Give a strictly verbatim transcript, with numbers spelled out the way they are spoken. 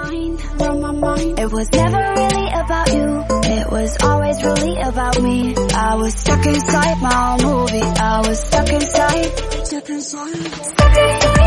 mind, on my mind. It was never really about you, it was always really about me. I was stuck inside my own movie, I was stuck inside, stuck inside, stuck inside.